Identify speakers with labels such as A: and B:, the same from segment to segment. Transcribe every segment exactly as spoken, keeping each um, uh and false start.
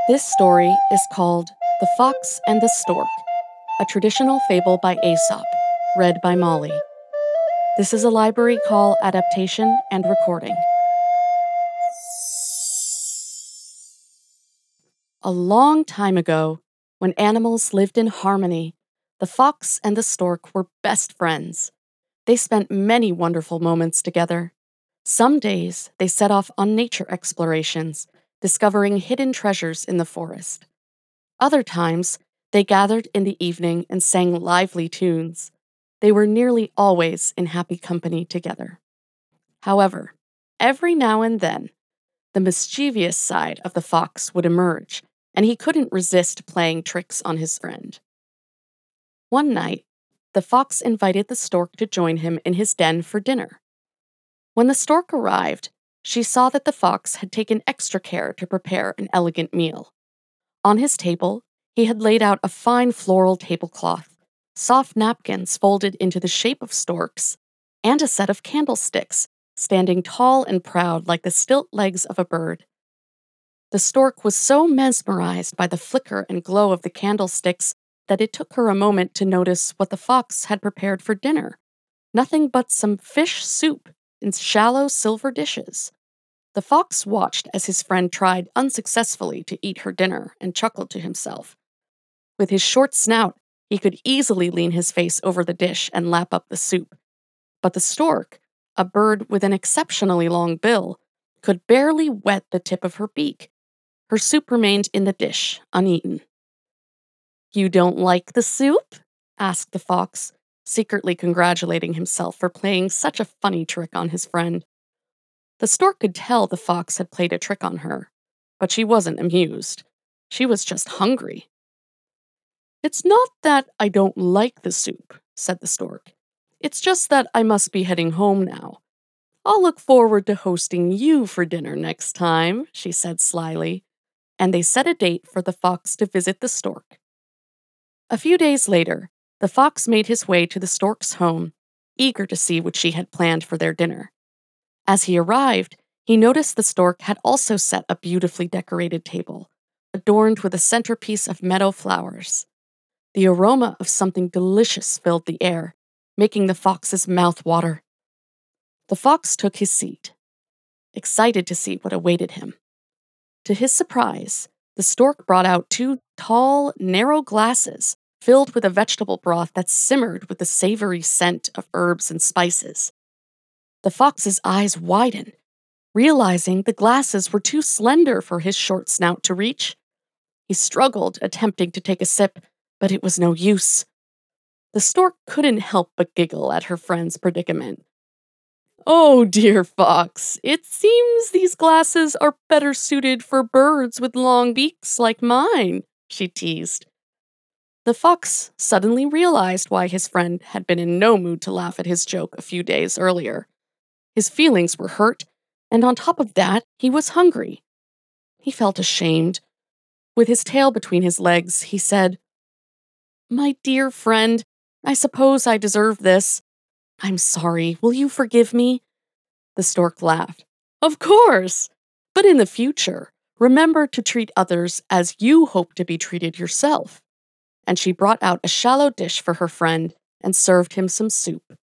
A: This story is called The Fox and the Stork, a traditional fable by Aesop, read by Molly. This is a Library Call adaptation and recording. A long time ago, when animals lived in harmony, the fox and the stork were best friends. They spent many wonderful moments together. Some days, they set off on nature explorations, discovering hidden treasures in the forest. Other times, they gathered in the evening and sang lively tunes. They were nearly always in happy company together. However, every now and then, the mischievous side of the fox would emerge, and he couldn't resist playing tricks on his friend. One night, the fox invited the stork to join him in his den for dinner. When the stork arrived, she saw that the fox had taken extra care to prepare an elegant meal. On his table, he had laid out a fine floral tablecloth, soft napkins folded into the shape of storks, and a set of candlesticks, standing tall and proud like the stilt legs of a bird. The stork was so mesmerized by the flicker and glow of the candlesticks that it took her a moment to notice what the fox had prepared for dinner. Nothing but some fish soup in shallow silver dishes. The fox watched as his friend tried unsuccessfully to eat her dinner and chuckled to himself. With his short snout, he could easily lean his face over the dish and lap up the soup. But the stork, a bird with an exceptionally long bill, could barely wet the tip of her beak. Her soup remained in the dish, uneaten. "You don't like the soup?" asked the fox, secretly congratulating himself for playing such a funny trick on his friend. The stork could tell the fox had played a trick on her, but she wasn't amused. She was just hungry. "It's not that I don't like the soup," said the stork. "It's just that I must be heading home now. I'll look forward to hosting you for dinner next time," she said slyly, and they set a date for the fox to visit the stork. A few days later, the fox made his way to the stork's home, eager to see what she had planned for their dinner. As he arrived, he noticed the stork had also set a beautifully decorated table, adorned with a centerpiece of meadow flowers. The aroma of something delicious filled the air, making the fox's mouth water. The fox took his seat, excited to see what awaited him. To his surprise, the stork brought out two tall, narrow glasses filled with a vegetable broth that simmered with the savory scent of herbs and spices. The fox's eyes widened, realizing the glasses were too slender for his short snout to reach. He struggled, attempting to take a sip, but it was no use. The stork couldn't help but giggle at her friend's predicament. "Oh, dear fox, it seems these glasses are better suited for birds with long beaks like mine," she teased. The fox suddenly realized why his friend had been in no mood to laugh at his joke a few days earlier. His feelings were hurt, and on top of that, he was hungry. He felt ashamed. With his tail between his legs, he said, "My dear friend, I suppose I deserve this. I'm sorry, will you forgive me?" The stork laughed. "Of course! But in the future, remember to treat others as you hope to be treated yourself." And she brought out a shallow dish for her friend and served him some soup.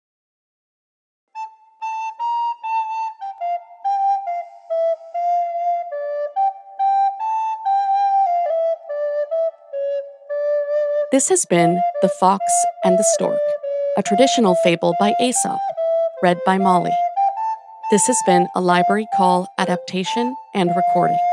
A: This has been The Fox and the Stork, a traditional fable by Aesop, read by Molly. This has been a Library Call adaptation and recording.